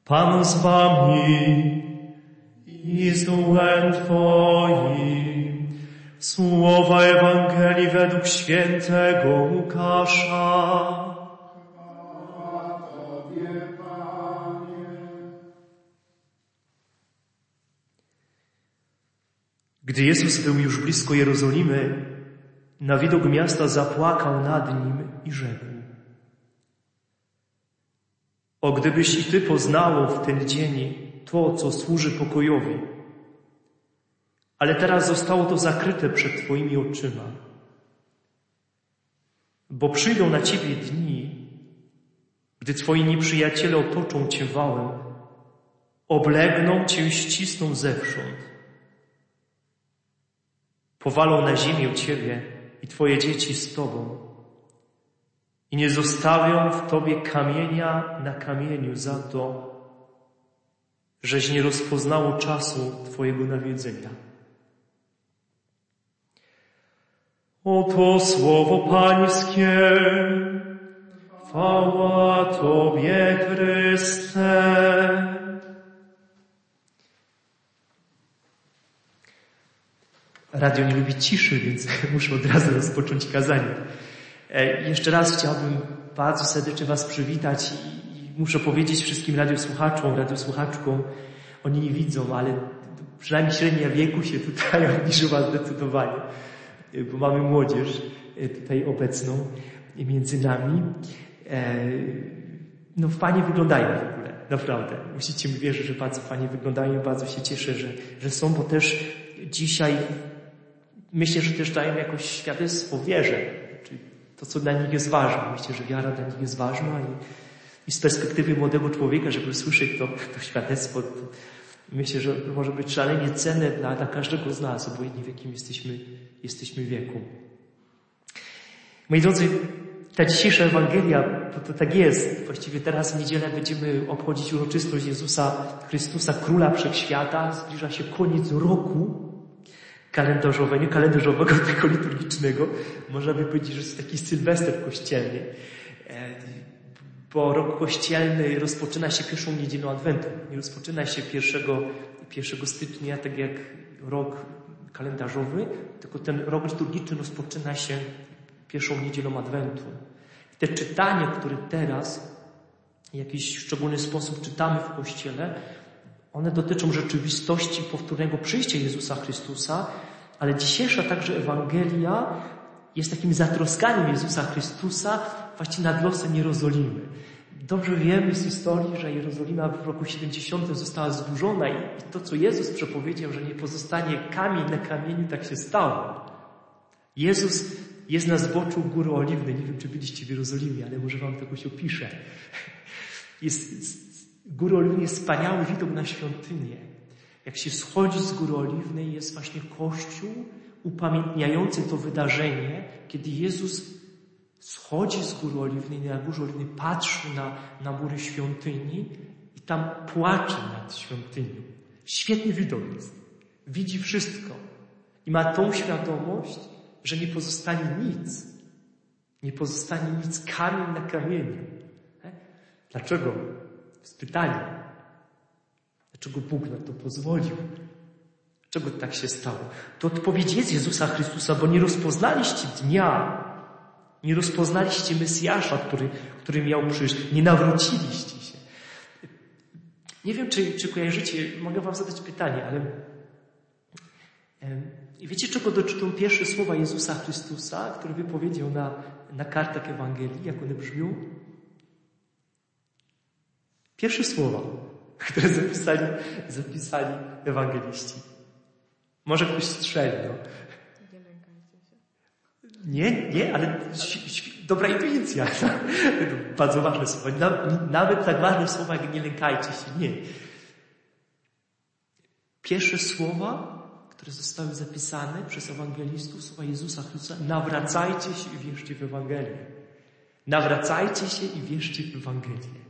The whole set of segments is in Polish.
Pan z wami i z duchem twoim. Słowa Ewangelii według świętego Łukasza. Gdy Jezus był już blisko Jerozolimy, na widok miasta zapłakał nad nim i rzekł: O, gdybyś i ty poznało w ten dzień to, co służy pokojowi. Ale teraz zostało to zakryte przed twoimi oczyma. Bo przyjdą na ciebie dni, gdy twoi nieprzyjaciele otoczą cię wałem, oblegną cię, ścisną zewsząd. Powalą na ziemię ciebie i twoje dzieci z tobą. I nie zostawią w tobie kamienia na kamieniu za to, żeś nie rozpoznało czasu twojego nawiedzenia. Oto słowo Pańskie. Chwała Tobie, Chryste. Radio nie lubi ciszy, więc muszę od razu rozpocząć kazanie. Jeszcze raz chciałbym bardzo serdecznie Was przywitać i muszę powiedzieć wszystkim radiosłuchaczom, radiosłuchaczkom, oni nie widzą, ale przynajmniej średnia wieku się tutaj obniżyła zdecydowanie, bo mamy młodzież tutaj obecną między nami. No fajnie wyglądają w ogóle, naprawdę. Musicie mi wierzyć, że bardzo fajnie wyglądają i bardzo się cieszę, że są, bo też dzisiaj myślę, że też dają jakoś świadectwo wierze, czyli to, co dla nich jest ważne. Myślę, że wiara dla nich jest ważna i z perspektywy młodego człowieka, żeby słyszeć to świadectwo, to myślę, że może być szalenie cenne dla każdego z nas, obojętnie w jakim jesteśmy wieku. Moi drodzy, ta dzisiejsza Ewangelia, to tak jest. Właściwie teraz w niedzielę będziemy obchodzić uroczystość Jezusa Chrystusa, Króla Wszechświata. Zbliża się koniec roku kalendarzowego, nie kalendarzowego, tylko liturgicznego. Można by powiedzieć, że jest taki sylwester kościelny. Bo rok kościelny rozpoczyna się pierwszą niedzielą Adwentu. Nie rozpoczyna się 1 stycznia, tak jak rok kalendarzowy, tylko ten rok liturgiczny rozpoczyna się pierwszą niedzielą Adwentu. Te czytania, które teraz w jakiś szczególny sposób czytamy w Kościele, one dotyczą rzeczywistości powtórnego przyjścia Jezusa Chrystusa, ale dzisiejsza także Ewangelia jest takim zatroskaniem Jezusa Chrystusa właśnie nad losem Jerozolimy. Dobrze wiemy z historii, że Jerozolima w roku 70 została zburzona i to, co Jezus przepowiedział, że nie pozostanie kamień na kamieniu, tak się stało. Jezus jest na zboczu Góry Oliwnej. Nie wiem, czy byliście w Jerozolimie, ale może wam to jakoś opiszę. Góra Oliwnej jest wspaniały widok na świątynię. Jak się schodzi z Góry Oliwnej, jest właśnie Kościół upamiętniający to wydarzenie, kiedy Jezus schodzi z Góry Oliwnej, na Górze Oliwnej patrzy na mury świątyni i tam płacze nad świątynią. Świetny widok jest. Widzi wszystko. I ma tą świadomość, że nie pozostanie nic. Nie pozostanie nic, kamień na kamieniu. Dlaczego? To jest pytanie. Dlaczego Bóg na to pozwolił? Dlaczego tak się stało? To odpowiedź jest Jezusa Chrystusa, bo nie rozpoznaliście dnia, nie rozpoznaliście Mesjasza, który miał przyjść, nie nawróciliście się. Nie wiem, czy kojarzycie, mogę wam zadać pytanie, ale wiecie, czego dotyczą pierwsze słowa Jezusa Chrystusa, które wypowiedział na kartach Ewangelii, jak one brzmią? Pierwsze słowa, które zapisali ewangeliści. Może ktoś strzeli, no. Nie lękajcie się. Nie, ale dobra intuicja. Bardzo ważne słowa. Nawet tak ważne słowa, jak nie lękajcie się. Nie. Pierwsze słowa, które zostały zapisane przez ewangelistów, słowa Jezusa Chrystusa: nawracajcie się i wierzcie w Ewangelię. Nawracajcie się i wierzcie w Ewangelię.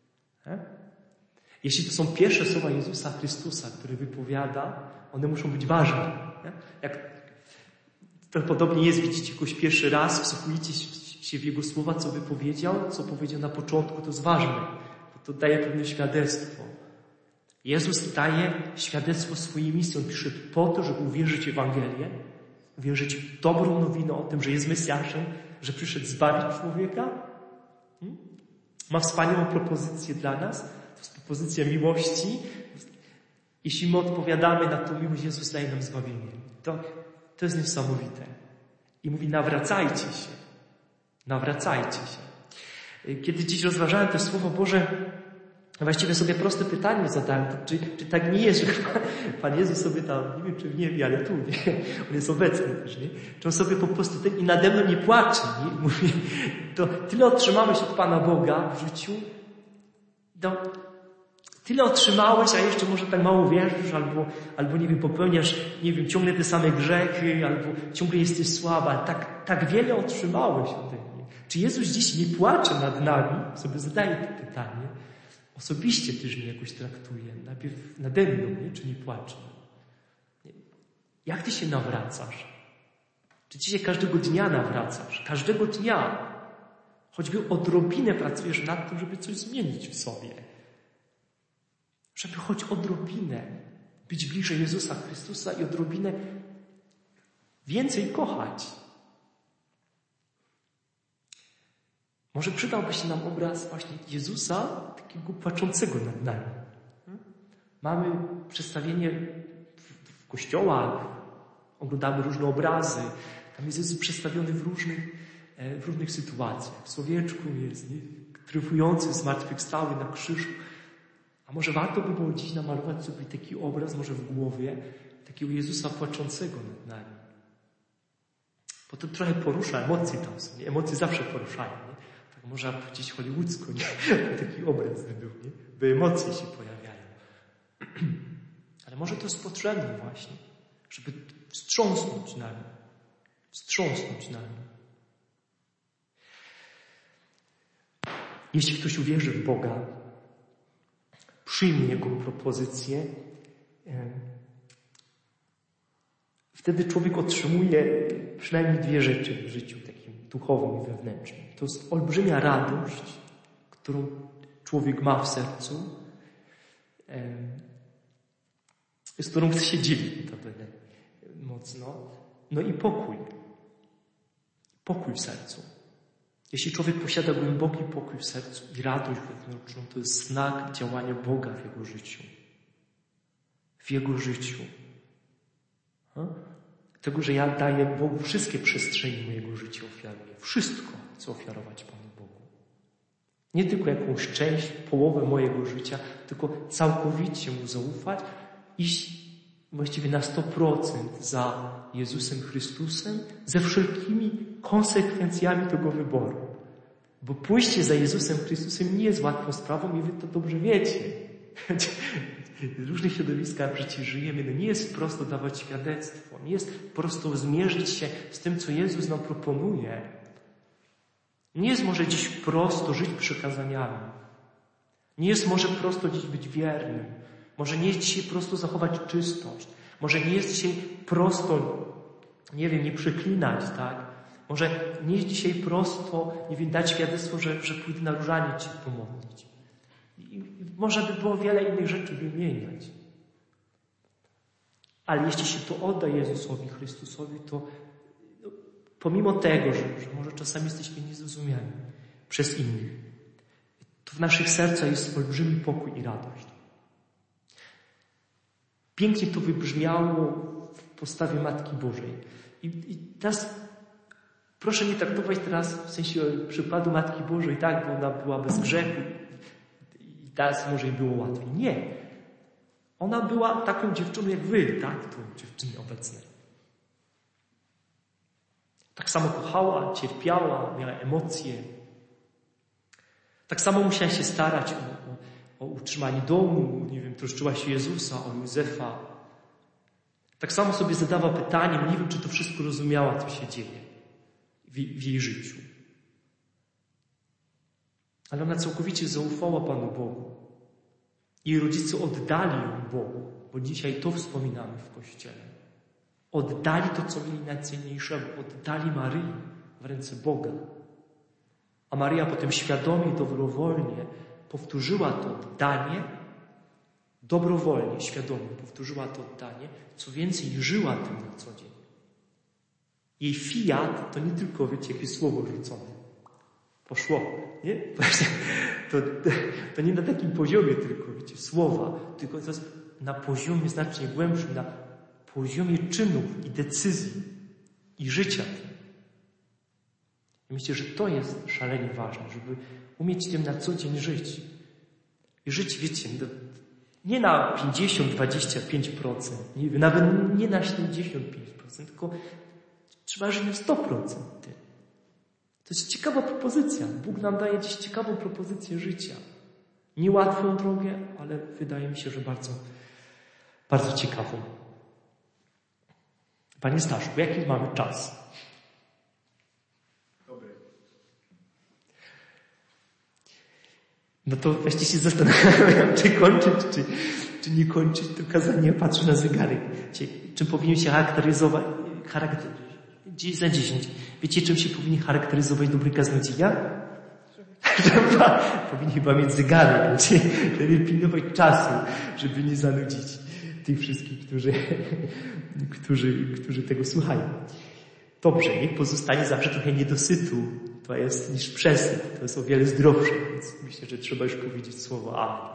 Jeśli to są pierwsze słowa Jezusa Chrystusa, które wypowiada, one muszą być ważne. Jak to podobnie jest, widzicie kogoś pierwszy raz, wsłuchujecie się w Jego słowa, co wypowiedział, co powiedział na początku, to jest ważne. to daje pewne świadectwo. Jezus daje świadectwo swojej misji. On przyszedł po to, żeby uwierzyć w Ewangelię, uwierzyć w dobrą nowinę o tym, że jest Mesjaszem, że przyszedł zbawić człowieka. Ma wspaniałą propozycję dla nas. To jest propozycja miłości. Jeśli my odpowiadamy na tą miłość, Jezus daje nam zbawienie. To jest niesamowite. I mówi, nawracajcie się. Nawracajcie się. Kiedy dziś rozważałem te Słowo Boże, właściwie sobie proste pytanie zadałem, czy tak nie jest, że Pan Jezus sobie tam, nie wiem czy w niebie, ale tu, nie? On jest obecny też, nie? Czy On sobie po prostu i nade mną nie płacze, nie? Mówi, to tyle otrzymałeś od Pana Boga w życiu, tyle otrzymałeś, a jeszcze może tak mało wierzysz, albo nie wiem, popełniasz, nie wiem, ciągle te same grzechy, albo ciągle jesteś słaba, ale tak wiele otrzymałeś ode mnie. Czy Jezus dziś nie płacze nad nami? Sobie zadaję to pytanie. Osobiście też mnie jakoś traktuje. Najpierw nade mną, nie? Czy nie płacze? Jak ty się nawracasz? Czy ty się każdego dnia nawracasz? Każdego dnia. Choćby odrobinę pracujesz nad tym, żeby coś zmienić w sobie. Żeby choć odrobinę być bliżej Jezusa Chrystusa i odrobinę więcej kochać. Może przydałby się nam obraz właśnie Jezusa, takiego płaczącego nad nami. Mamy przedstawienie w kościołach, oglądamy różne obrazy. Tam jest Jezus przedstawiony w różnych sytuacjach. W Słowieczku jest, nie? Triumfujący, zmartwychwstały na krzyżu. A może warto by było dziś namalować sobie taki obraz, może w głowie, takiego Jezusa płaczącego nad nami. Bo to trochę porusza, emocje tam są, nie? Emocje zawsze poruszają, nie? Tak można powiedzieć hollywoodzko, nie? Taki obraz by był, nie? By emocje się pojawiają. Ale może to jest potrzebne właśnie, żeby wstrząsnąć nami. Wstrząsnąć nami. Jeśli ktoś uwierzy w Boga, przyjmie Jego propozycję, wtedy człowiek otrzymuje przynajmniej dwie rzeczy w życiu takim duchowym i wewnętrznym. To jest olbrzymia radość, którą człowiek ma w sercu, z którą chce się dzielić mocno. No i pokój. Pokój w sercu. Jeśli człowiek posiada głęboki pokój w sercu i radość wewnętrzną, to jest znak działania Boga w jego życiu. W jego życiu. Tego, że ja daję Bogu wszystkie przestrzenie mojego życia, ofiaruję. Wszystko chcę ofiarować Panu Bogu. Nie tylko jakąś część, połowę mojego życia, tylko całkowicie Mu zaufać, iść właściwie na 100% za Jezusem Chrystusem, ze wszelkimi konsekwencjami tego wyboru. Bo pójście za Jezusem Chrystusem nie jest łatwą sprawą i wy to dobrze wiecie. W różnych środowiskach w życiu żyjemy, no nie jest prosto dawać świadectwo, nie jest prosto zmierzyć się z tym, co Jezus nam proponuje. Nie jest może dziś prosto żyć przykazaniami. Nie jest może prosto dziś być wiernym. Może nie jest dzisiaj prosto zachować czystość. Może nie jest dzisiaj prosto, nie wiem, nie przeklinać, tak? Może nie jest dzisiaj prosto, nie wiem, dać świadectwo, że pójdę na różaniec się pomodlić. I można by było wiele innych rzeczy wymieniać. Ale jeśli się to odda Jezusowi Chrystusowi, to pomimo tego, że może czasami jesteśmy niezrozumiani przez innych, to w naszych sercach jest olbrzymi pokój i radość. Pięknie to wybrzmiało w postawie Matki Bożej. I teraz proszę nie traktować teraz w sensie przykładu Matki Bożej, tak, bo ona była bez grzechu i teraz może jej było łatwiej. Nie. Ona była taką dziewczyną jak wy, tak, tu dziewczyny obecne. Tak samo kochała, cierpiała, miała emocje. Tak samo musiała się starać o utrzymanie domu, nie wiem, troszczyła się Jezusa, o Józefa. Tak samo sobie zadawa pytanie, nie wiem, czy to wszystko rozumiała, co się dzieje w jej życiu. Ale ona całkowicie zaufała Panu Bogu. Jej rodzice oddali ją Bogu, bo dzisiaj to wspominamy w Kościele. Oddali to, co mieli najcenniejszego. Oddali Maryi w ręce Boga. A Maryja potem świadomie, dobrowolnie powtórzyła to oddanie dobrowolnie, świadomie. Powtórzyła to oddanie. Co więcej, żyła tym na co dzień. Jej fiat to nie tylko, wiecie, jakieś słowo rzucone. Poszło, nie? To nie na takim poziomie tylko, wiecie, słowa, tylko to jest na poziomie znacznie głębszym, na poziomie czynów i decyzji i życia. I myślę, że to jest szalenie ważne, żeby umieć tym na co dzień żyć. I żyć, wiecie, nie na 50-25%, nawet nie na 75%, tylko trzeba żyć na 100% tym. To jest ciekawa propozycja. Bóg nam daje dziś ciekawą propozycję życia. Niełatwą drogę, ale wydaje mi się, że bardzo, bardzo ciekawą. Panie Staszku, jaki mamy czas? Dobry. No to właściwie się zastanawiam, czy kończyć, czy nie kończyć to kazanie. Patrzę na zegarek. Czym powinien się charakteryzować? 10. Wiecie, czym się powinien charakteryzować dobry kaznodzieja? Powinien chyba mieć zegarek, żeby pilnować czasu, żeby nie zanudzić tych wszystkich, którzy tego słuchają. Dobrze, niech pozostanie zawsze trochę niedosytu, to jest niż przesyt, to jest o wiele zdrowsze, więc myślę, że trzeba już powiedzieć słowo amen.